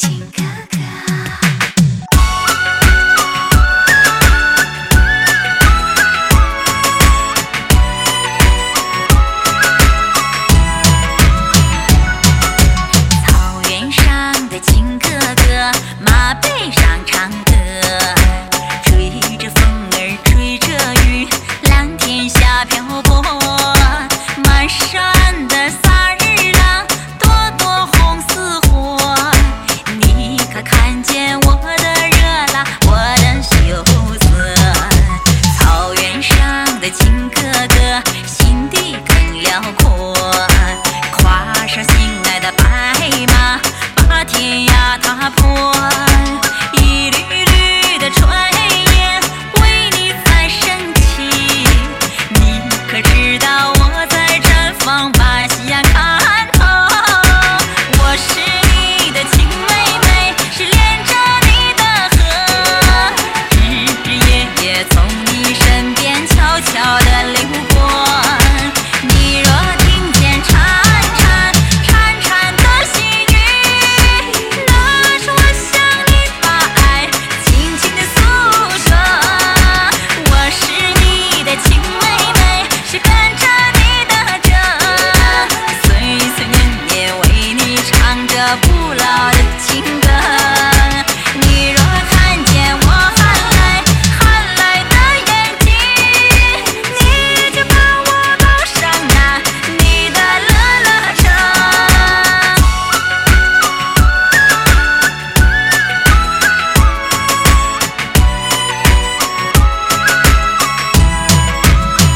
情哥哥。草原上的情哥哥，马背上唱歌，吹着风儿吹着雨，蓝天下漂泊。满山的萨日朗，朵朵红似火。你可看见我的热辣，我的羞涩？草原上的情哥哥，心地更辽阔，跨上心爱的白马，把天涯踏破。一缕缕的炊烟为你在升起，你可知道我在毡房把夕阳看透？我是你的亲妹妹，是连着你的河，日日夜夜从你身边悄悄地流过。你若听见潺潺潺潺的细雨，那是我向你把爱轻轻地诉说。我是你的亲妹妹，是跟着你的歌，岁岁年年为你唱着不老的情歌。你若看见我含泪的眼睛，你就把我抱上那你的乐乐车。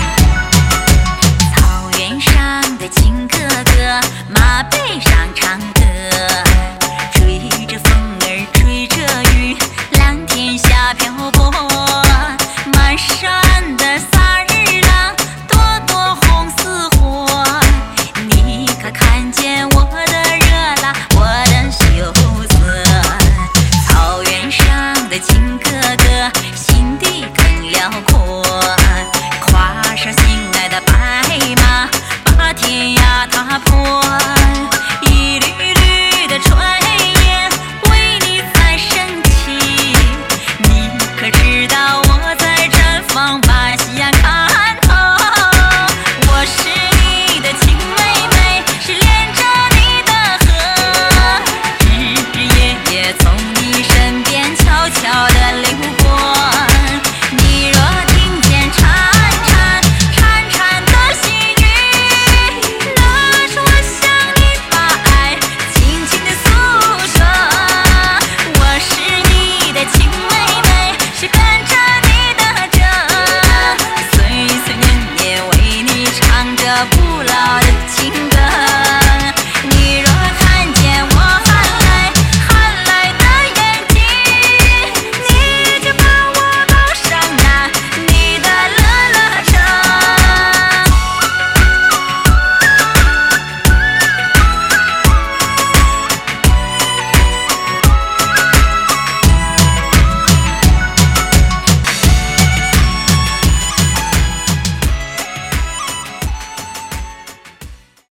草原上的情哥哥，马背上唱